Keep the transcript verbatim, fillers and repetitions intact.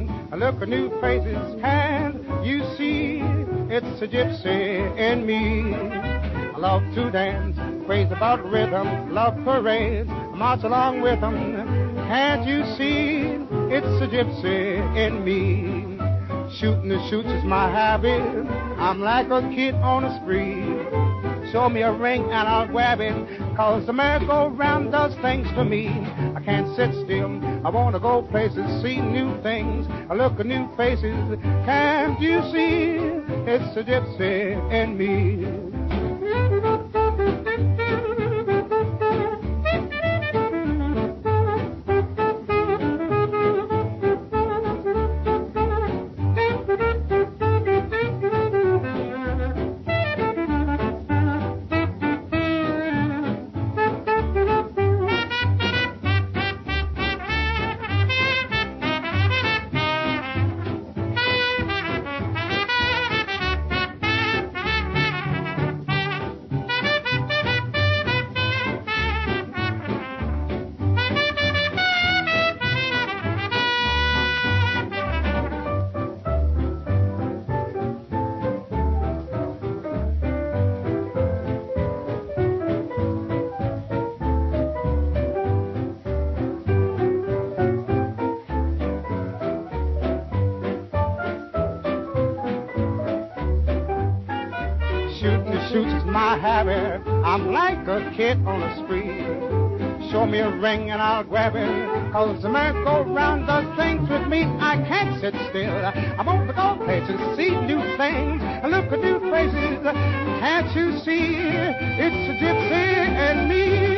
I look at new faces, can't you see? It's a gypsy in me. I love to dance, crazy about rhythm, love parades, I march along with them. Can't you see? It's a gypsy in me. Shooting the shoots is my habit. I'm like a kid on a spree. Show me a ring and I'll grab it, cause the merry-go-round does things to me. I can't sit still, I want to go places, see new things, I look at new faces. Can't you see? It's a gypsy in me. Shooting the shoots is my habit. I'm like a kid on a spree. Show me a ring and I'll grab it, cause the merry-go-round does things with me. I can't sit still, I want to go places, see new things, I look at new faces. Can't you see? It's a gypsy and me.